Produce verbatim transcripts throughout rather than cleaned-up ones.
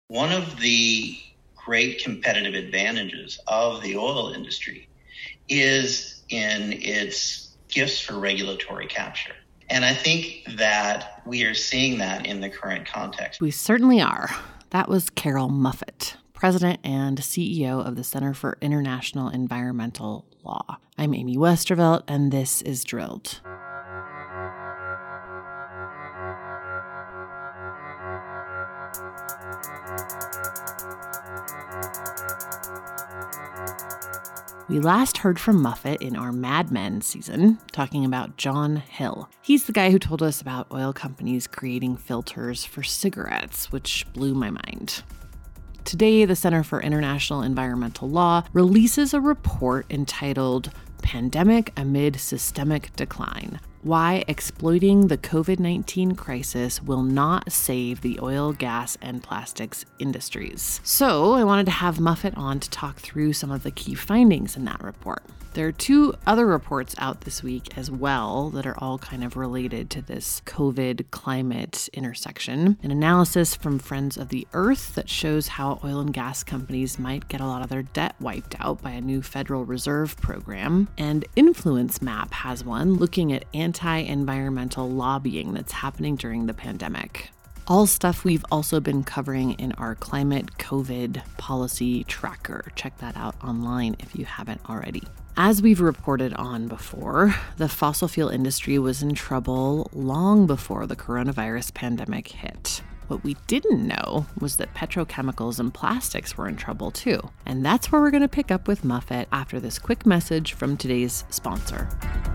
One of the great competitive advantages of the oil industry is in its gifts for regulatory capture. And I think that we are seeing that in the current context. We certainly are. That was Carol Muffett, President and C E O of the Center for International Environmental Law. I'm Amy Westervelt, and this is Drilled. We last heard from Muffett in our Mad Men season, talking about John Hill. He's the guy who told us about oil companies creating filters for cigarettes, which blew my mind. Today, the Center for International Environmental Law releases a report entitled Pandemic Amid Systemic Decline: Why Exploiting the covid nineteen Crisis Will Not Save the Oil, Gas, and Plastics Industries. So I wanted to have Muffett on to talk through some of the key findings in that report. There are two other reports out this week as well that are all kind of related to this COVID climate intersection. An analysis from Friends of the Earth that shows how oil and gas companies might get a lot of their debt wiped out by a new Federal Reserve program. And Influence Map has one looking at anti-environmental lobbying that's happening during the pandemic. All stuff we've also been covering in our Climate COVID Policy Tracker. Check that out online if you haven't already. As we've reported on before, the fossil fuel industry was in trouble long before the coronavirus pandemic hit. What we didn't know was that petrochemicals and plastics were in trouble too. And that's where we're going to pick up with Muffett after this quick message from today's sponsor.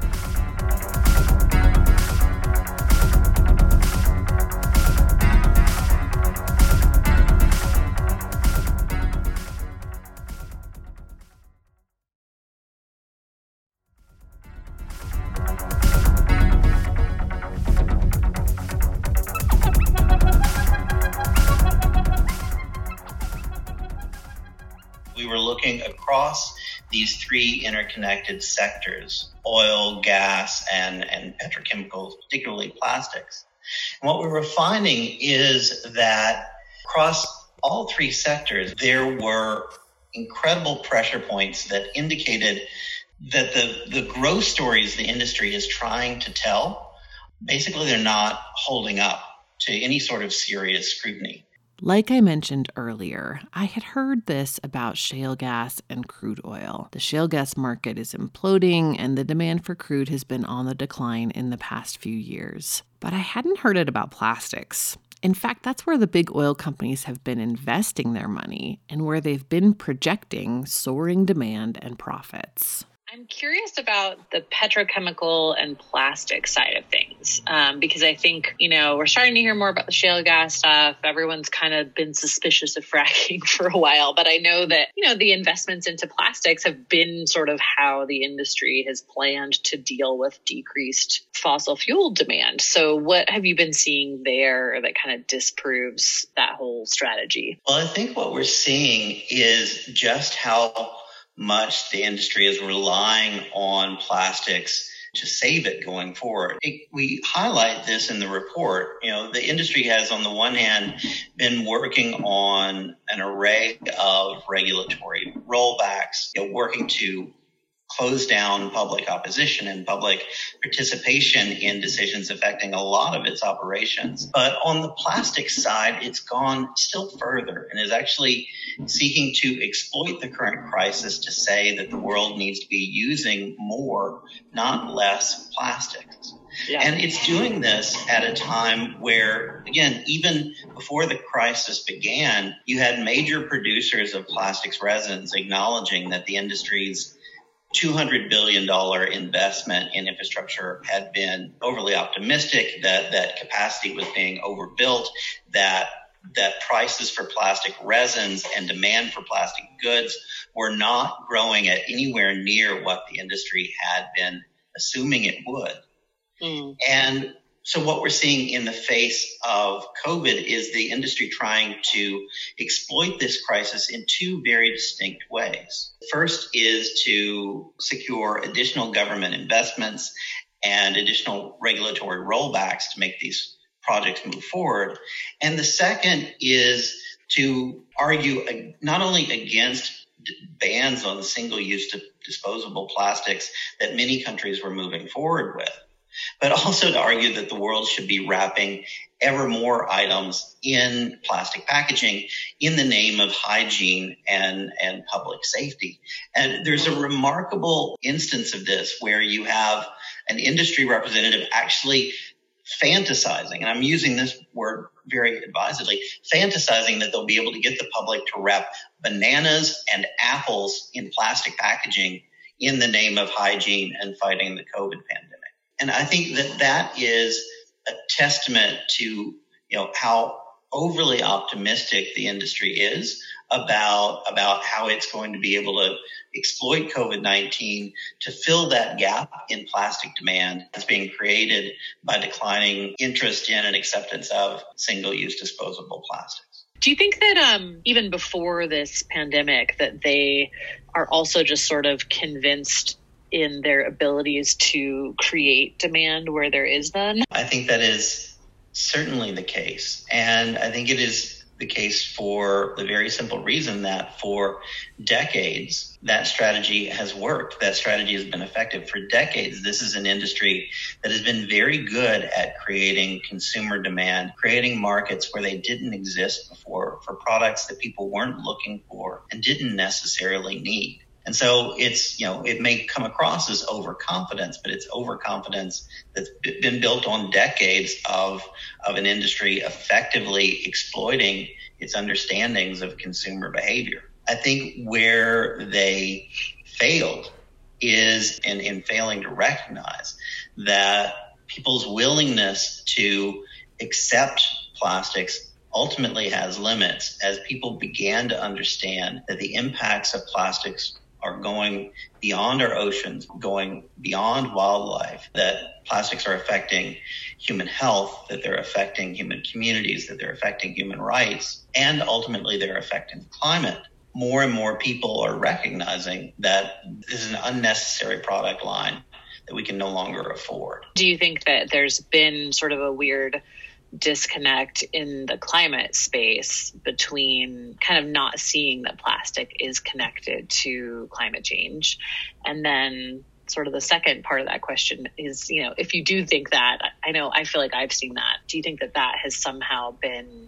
We were looking across these three interconnected sectors, oil, gas, and, and petrochemicals, particularly plastics. And what we were finding is that across all three sectors, there were incredible pressure points that indicated that the, the growth stories the industry is trying to tell, basically they're not holding up to any sort of serious scrutiny. Like I mentioned earlier, I had heard this about shale gas and crude oil. The shale gas market is imploding and the demand for crude has been on the decline in the past few years. But I hadn't heard it about plastics. In fact, that's where the big oil companies have been investing their money and where they've been projecting soaring demand and profits. I'm curious about the petrochemical and plastic side of things, um, because I think, you know, we're starting to hear more about the shale gas stuff. Everyone's kind of been suspicious of fracking for a while, but I know that, you know, the investments into plastics have been sort of how the industry has planned to deal with decreased fossil fuel demand. So what have you been seeing there that kind of disproves that whole strategy? Well, I think what we're seeing is just how much the industry is relying on plastics to save it going forward. It, we highlight this in the report. You know, the industry has, on the one hand, been working on an array of regulatory rollbacks, you know, working to close down public opposition and public participation in decisions affecting a lot of its operations. But on the plastic side, it's gone still further and is actually seeking to exploit the current crisis to say that the world needs to be using more, not less, plastics. Yeah. And it's doing this at a time where, again, even before the crisis began, you had major producers of plastics resins acknowledging that the industry's two hundred billion dollars investment in infrastructure had been overly optimistic, that, that capacity was being overbuilt, that that prices for plastic resins and demand for plastic goods were not growing at anywhere near what the industry had been assuming it would. Mm. And so what we're seeing in the face of COVID is the industry trying to exploit this crisis in two very distinct ways. First is to secure additional government investments and additional regulatory rollbacks to make these projects move forward. And the second is to argue not only against bans on single-use disposable plastics that many countries were moving forward with, but also to argue that the world should be wrapping ever more items in plastic packaging in the name of hygiene and, and public safety. And there's a remarkable instance of this where you have an industry representative actually fantasizing, and I'm using this word very advisedly, fantasizing that they'll be able to get the public to wrap bananas and apples in plastic packaging in the name of hygiene and fighting the COVID pandemic. And I think that that is a testament to, you know, how overly optimistic the industry is about, about how it's going to be able to exploit COVID nineteen to fill that gap in plastic demand that's being created by declining interest in and acceptance of single-use disposable plastics. Do you think that um, even before this pandemic that they are also just sort of convinced in their abilities to create demand where there is none? I think that is certainly the case. And I think it is the case for the very simple reason that for decades, that strategy has worked. That strategy has been effective. For decades, this is an industry that has been very good at creating consumer demand, creating markets where they didn't exist before for products that people weren't looking for and didn't necessarily need. And so it's, you know, it may come across as overconfidence, but it's overconfidence that's been built on decades of, of an industry effectively exploiting its understandings of consumer behavior. I think where they failed is in, in failing to recognize that people's willingness to accept plastics ultimately has limits as people began to understand that the impacts of plastics are going beyond our oceans, going beyond wildlife, that plastics are affecting human health, that they're affecting human communities, that they're affecting human rights, and ultimately they're affecting the climate. More and more people are recognizing that this is an unnecessary product line that we can no longer afford. Do you think that there's been sort of a weird disconnect in the climate space between kind of not seeing that plastic is connected to climate change? And then sort of the second part of that question is, you know, if you do think that, I know, I feel like I've seen that. Do you think that that has somehow been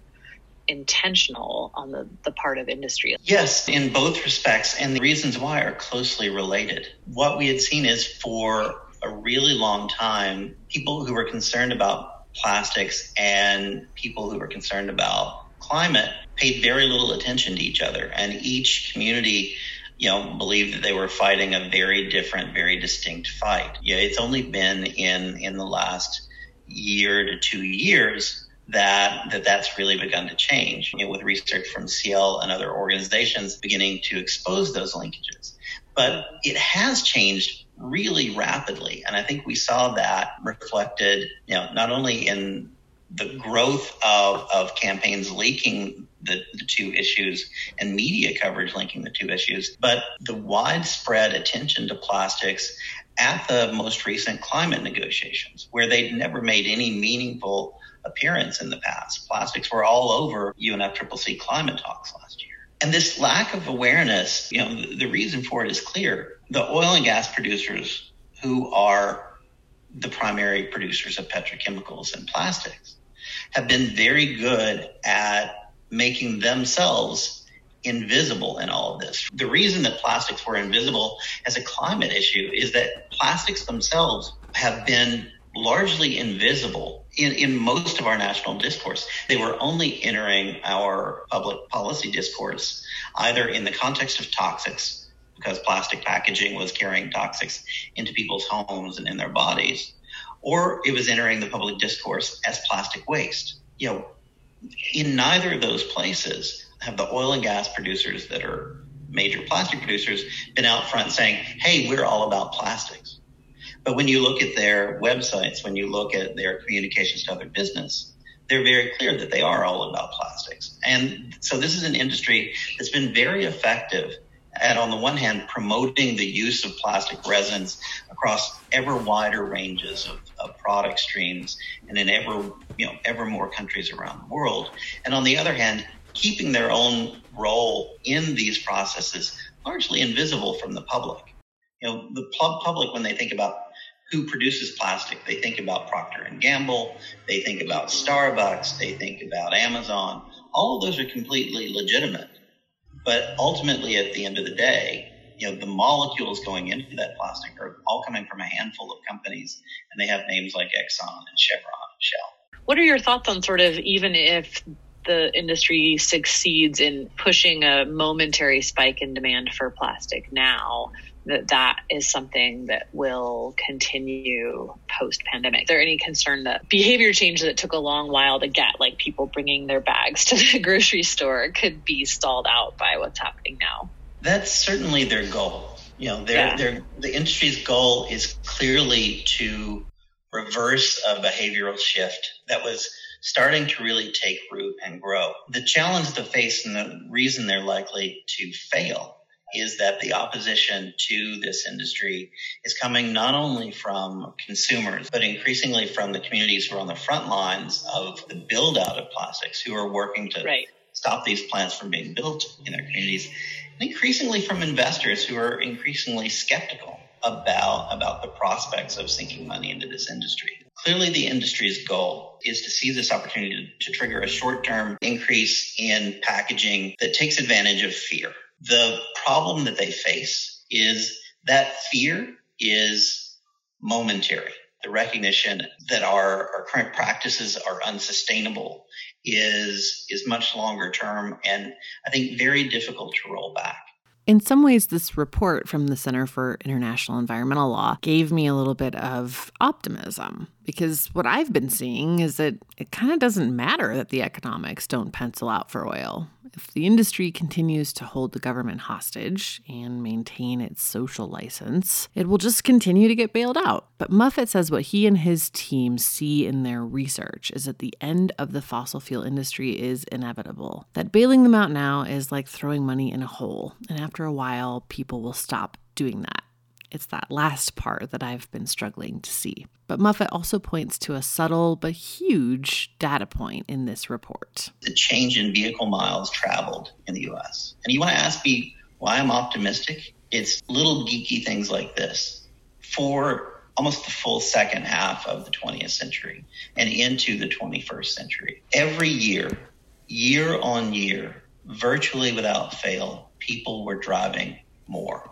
intentional on the, the part of industry? Yes, in both respects. And the reasons why are closely related. What we had seen is for a really long time, people who were concerned about plastics and people who were concerned about climate paid very little attention to each other. And each community, you know, believed that they were fighting a very different, very distinct fight. Yeah, it's only been in, in the last year to two years that, that that's really begun to change, you know, with research from C L and other organizations beginning to expose those linkages. But it has changed really rapidly. And I think we saw that reflected, you know, not only in the growth of, of campaigns linking the, the two issues and media coverage linking the two issues, but the widespread attention to plastics at the most recent climate negotiations, where they'd never made any meaningful appearance in the past. Plastics were all over U N F C C C climate talks last year. And this lack of awareness, you know, the, the reason for it is clear. The oil and gas producers, who are the primary producers of petrochemicals and plastics, have been very good at making themselves invisible in all of this. The reason that plastics were invisible as a climate issue is that plastics themselves have been largely invisible in, in most of our national discourse. They were only entering our public policy discourse either in the context of toxics, because plastic packaging was carrying toxics into people's homes and in their bodies, or it was entering the public discourse as plastic waste. You know, in neither of those places have the oil and gas producers that are major plastic producers been out front saying, hey, we're all about plastics. But when you look at their websites, when you look at their communications to other business, they're very clear that they are all about plastics. And so this is an industry that's been very effective at, on the one hand, promoting the use of plastic resins across ever wider ranges of, of product streams and in ever, you know, ever more countries around the world. And on the other hand, keeping their own role in these processes largely invisible from the public. You know, the public, when they think about who produces plastic, they think about Procter and Gamble, they think about Starbucks, they think about Amazon. All of those are completely legitimate. But ultimately, at the end of the day, you know, the molecules going into that plastic are all coming from a handful of companies, and they have names like Exxon and Chevron and Shell. What are your thoughts on sort of, even if the industry succeeds in pushing a momentary spike in demand for plastic now, that that is something that will continue post-pandemic? Is there any concern that behavior change that took a long while to get, like people bringing their bags to the grocery store, could be stalled out by what's happening now? That's certainly their goal. You know, their, yeah. their, the industry's goal is clearly to reverse a behavioral shift that was starting to really take root and grow. The challenge they face, and the reason they're likely to fail, is that the opposition to this industry is coming not only from consumers, but increasingly from the communities who are on the front lines of the build out of plastics, who are working to right. stop these plants from being built in their communities, and increasingly from investors who are increasingly skeptical about, about the prospects of sinking money into this industry. Clearly, the industry's goal is to see this opportunity to, to trigger a short-term increase in packaging that takes advantage of fear. The problem that they face is that fear is momentary. The recognition that our, our current practices are unsustainable is, is much longer term, and I think very difficult to roll back. In some ways, this report from the Center for International Environmental Law gave me a little bit of optimism, because what I've been seeing is that it kind of doesn't matter that the economics don't pencil out for oil. If the industry continues to hold the government hostage and maintain its social license, it will just continue to get bailed out. But Muffett says what he and his team see in their research is that the end of the fossil fuel industry is inevitable. That bailing them out now is like throwing money in a hole, and after a while, people will stop doing that. It's that last part that I've been struggling to see. But Muffett also points to a subtle but huge data point in this report. The change in vehicle miles traveled in the U S. And you want to ask me why I'm optimistic? It's little geeky things like this. For almost the full second half of the twentieth century and into the twenty-first century, every year, year on year, virtually without fail, people were driving more.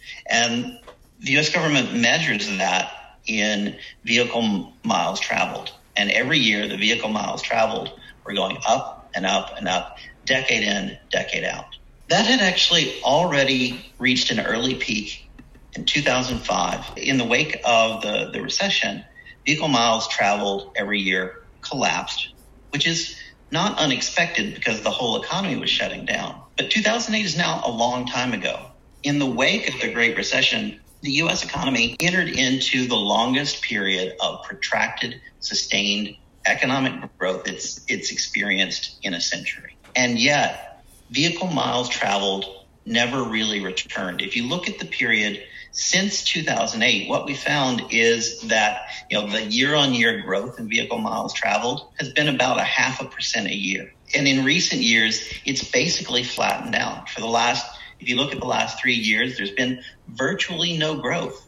And the U S government measures that in vehicle miles traveled. And every year, the vehicle miles traveled were going up and up and up, decade in, decade out. That had actually already reached an early peak in two thousand five. In the wake of the, the recession, vehicle miles traveled every year collapsed, which is not unexpected because the whole economy was shutting down. But two thousand eight is now a long time ago. In the wake of the Great Recession, the U S economy entered into the longest period of protracted, sustained economic growth it's, it's experienced in a century. And yet, vehicle miles traveled never really returned. If you look at the period since two thousand eight, what we found is that, you know, the year-on-year growth in vehicle miles traveled has been about a half a percent a year. And in recent years, it's basically flattened out. For the last If you look at the last three years, there's been virtually no growth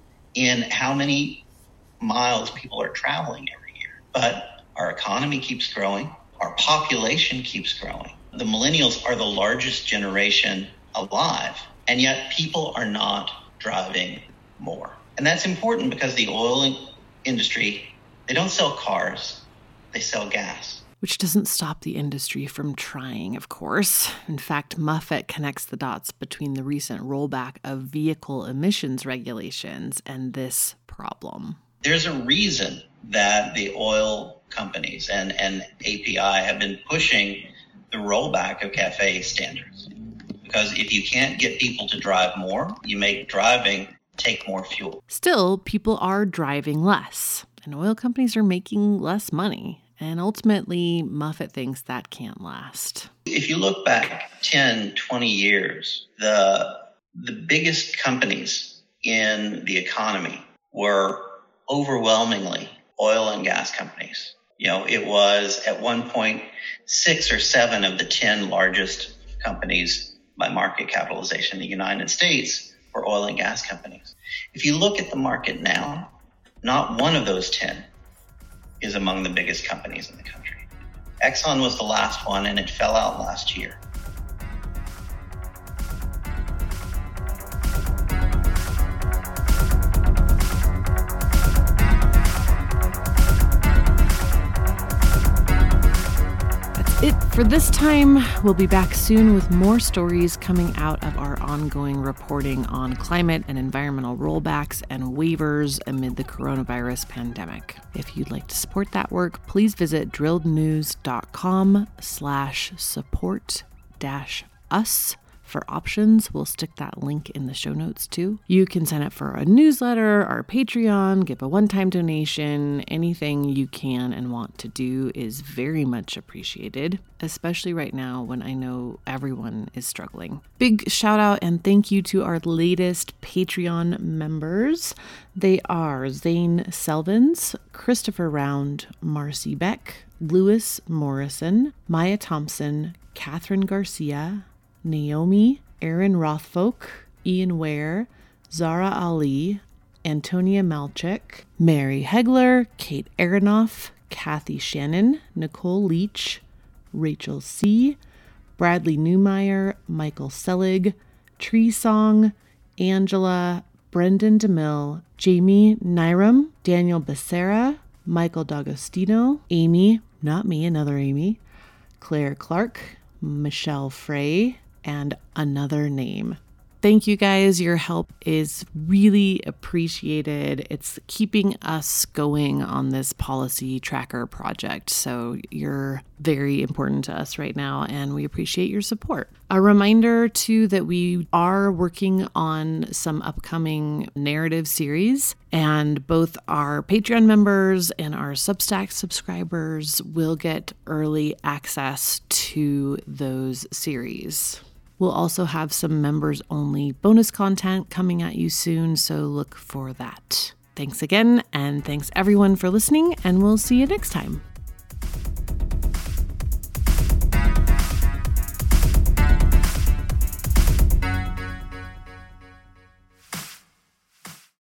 in how many miles people are traveling every year. But our economy keeps growing. Our population keeps growing. The millennials are the largest generation alive, and yet people are not driving more. And that's important because the oil industry, they don't sell cars, they sell gas. Which doesn't stop the industry from trying, of course. In fact, Muffett connects the dots between the recent rollback of vehicle emissions regulations and this problem. There's a reason that the oil companies and, and A P I have been pushing the rollback of CAFE standards. Because if you can't get people to drive more, you make driving take more fuel. Still, people are driving less, and oil companies are making less money. And ultimately, Muffett thinks that can't last. If you look back ten, twenty years, the the biggest companies in the economy were overwhelmingly oil and gas companies. You know, it was at one point six or seven of the ten largest companies by market capitalization in the United States were oil and gas companies. If you look at the market now, not one of those ten is among the biggest companies in the country. Exxon was the last one, and it fell out last year. It for this time. We'll be back soon with more stories coming out of our ongoing reporting on climate and environmental rollbacks and waivers amid the coronavirus pandemic. If you'd like to support that work, please visit drillednews.com slash support dash us. For options, we'll stick that link in the show notes too. You can sign up for a newsletter, our Patreon, give a one-time donation. Anything you can and want to do is very much appreciated, especially right now when I know everyone is struggling. Big shout out and thank you to our latest Patreon members. They are Zane Selvins, Christopher Round, Marcy Beck, Lewis Morrison, Maya Thompson, Catherine Garcia, Naomi, Aaron Rothfolk, Ian Ware, Zara Ali, Antonia Malchik, Mary Hegler, Kate Aronoff, Kathy Shannon, Nicole Leach, Rachel C., Bradley Newmeyer, Michael Selig, Tree Song, Angela, Brendan DeMille, Jamie Nyram, Daniel Becerra, Michael D'Agostino, Amy, not me, another Amy, Claire Clark, Michelle Frey, and another name. Thank you guys. Your help is really appreciated. It's keeping us going on this policy tracker project. So you're very important to us right now, and we appreciate your support. A reminder too that we are working on some upcoming narrative series, and both our Patreon members and our Substack subscribers will get early access to those series. We'll also have some members-only bonus content coming at you soon, so look for that. Thanks again, and thanks everyone for listening, and we'll see you next time.